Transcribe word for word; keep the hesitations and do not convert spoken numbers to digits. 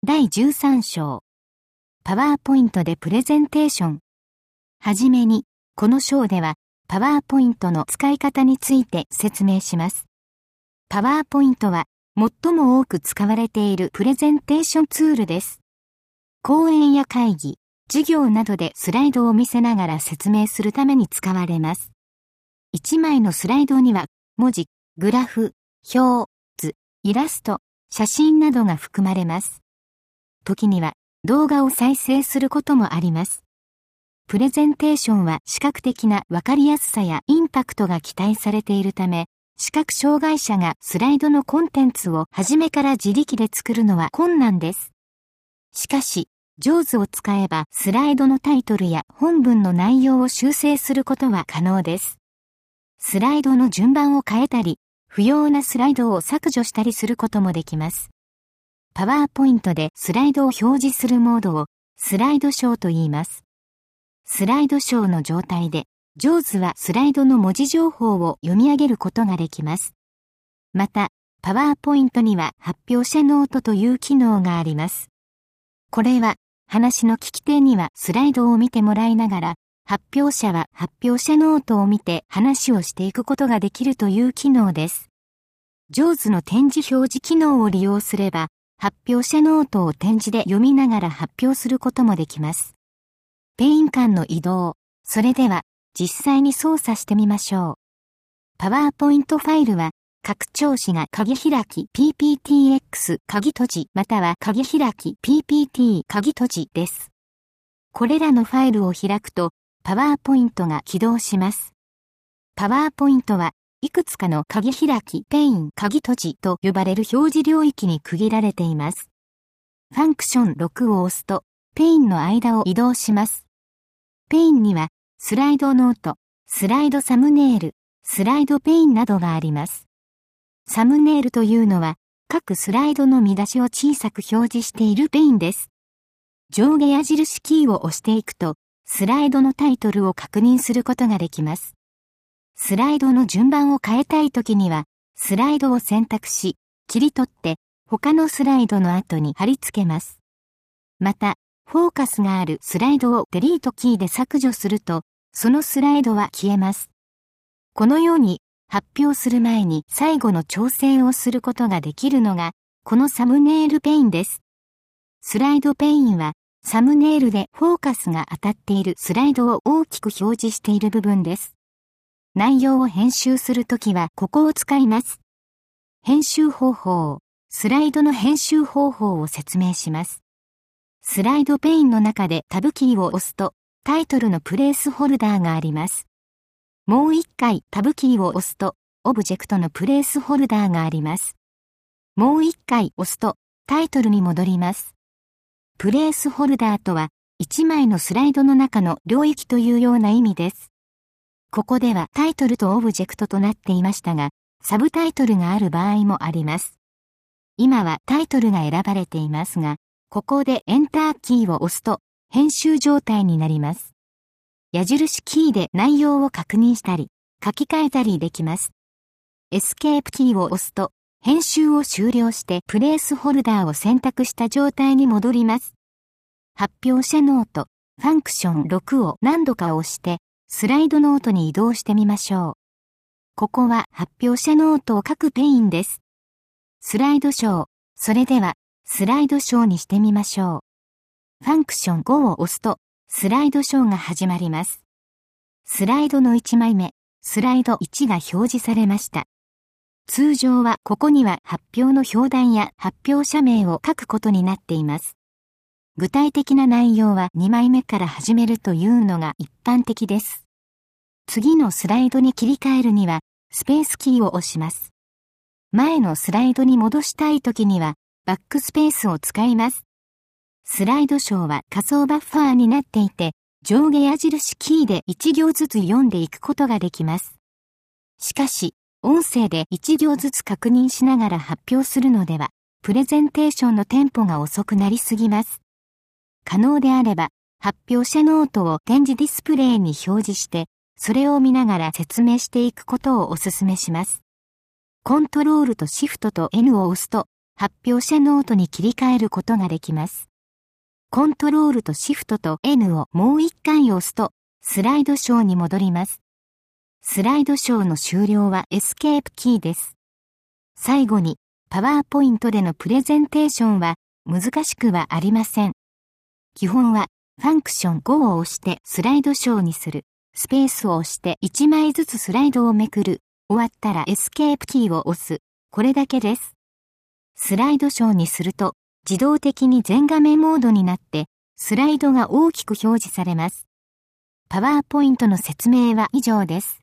だいじゅうさん章。パワーポイントでプレゼンテーション。はじめに、この章では、パワーポイントの使い方について説明します。パワーポイントは、最も多く使われているプレゼンテーションツールです。講演や会議、授業などでスライドを見せながら説明するために使われます。いちまいのスライドには、文字、グラフ、表、図、イラスト、写真などが含まれます。時には動画を再生することもあります。プレゼンテーションは視覚的なわかりやすさやインパクトが期待されているため、視覚障害者がスライドのコンテンツを初めから自力で作るのは困難です。しかし、上手を使えばスライドのタイトルや本文の内容を修正することは可能です。スライドの順番を変えたり、不要なスライドを削除したりすることもできます。パワーポイントでスライドを表示するモードをスライドショーと言います。スライドショーの状態で、上手はスライドの文字情報を読み上げることができます。また、パワーポイントには発表者ノートという機能があります。これは、話の聞き手にはスライドを見てもらいながら、発表者は発表者ノートを見て話をしていくことができるという機能です。上手の展示表示機能を利用すれば、発表者ノートを展示で読みながら発表することもできます。ペイン間の移動。それでは、実際に操作してみましょう。パワーポイントファイルは、拡張子が鍵開き ピーピーティーエックス 鍵閉じまたは鍵開き ピーピーティー 鍵閉じです。これらのファイルを開くと、パワーポイントが起動します。パワーポイントは、いくつかの鍵開き、ペイン、鍵閉じと呼ばれる表示領域に区切られています。ファンクションろくを押すと、ペインの間を移動します。ペインには、スライドノート、スライドサムネイル、スライドペインなどがあります。サムネイルというのは、各スライドの見出しを小さく表示しているペインです。上下矢印キーを押していくと、スライドのタイトルを確認することができます。スライドの順番を変えたいときには、スライドを選択し、切り取って、他のスライドの後に貼り付けます。また、フォーカスがあるスライドをデリートキーで削除すると、そのスライドは消えます。このように、発表する前に最後の調整をすることができるのが、このサムネイルペインです。スライドペインは、サムネイルでフォーカスが当たっているスライドを大きく表示している部分です。内容を編集するときはここを使います。編集方法。スライドの編集方法を説明します。スライドペインの中でタブキーを押すとタイトルのプレイスホルダーがあります。もう一回タブキーを押すとオブジェクトのプレイスホルダーがあります。もう一回押すとタイトルに戻ります。プレイスホルダーとはいちまいのスライドの中の領域というような意味です。ここではタイトルとオブジェクトとなっていましたが、サブタイトルがある場合もあります。今はタイトルが選ばれていますが、ここでエンターキーを押すと編集状態になります。矢印キーで内容を確認したり、書き換えたりできます。エスケープキーを押すと編集を終了してプレイスホルダーを選択した状態に戻ります。発表者ノート、ファンクションろくを何度か押して、スライドノートに移動してみましょう。ここは発表者ノートを書くペインです。スライドショー。それでは、スライドショーにしてみましょう。ファンクションごを押すと、スライドショーが始まります。スライドのいちまいめ、スライドいちが表示されました。通常はここには発表の表題や発表者名を書くことになっています。具体的な内容はにまいめから始めるというのが一般的です。次のスライドに切り替えるには、スペースキーを押します。前のスライドに戻したいときには、バックスペースを使います。スライドショーは仮想バッファーになっていて、上下矢印キーでいち行ずつ読んでいくことができます。しかし、音声でいち行ずつ確認しながら発表するのでは、プレゼンテーションのテンポが遅くなりすぎます。可能であれば、発表者ノートを展示ディスプレイに表示して、それを見ながら説明していくことをお勧めします。コントロールとシフトと エヌ を押すと、 発表者ノートに切り替えることができます。コントロールとシフトと エヌ をもう一回押すと、スライドショーに戻ります。スライドショーの終了はエスケープキーです。最後に、パワーポイントでのプレゼンテーションは難しくはありません。基本は、ファンクションごを押してスライドショーにする。スペースを押していちまいずつスライドをめくる。終わったらエスケープキーを押す。これだけです。スライドショーにすると自動的に全画面モードになってスライドが大きく表示されます。パワーポイントの説明は以上です。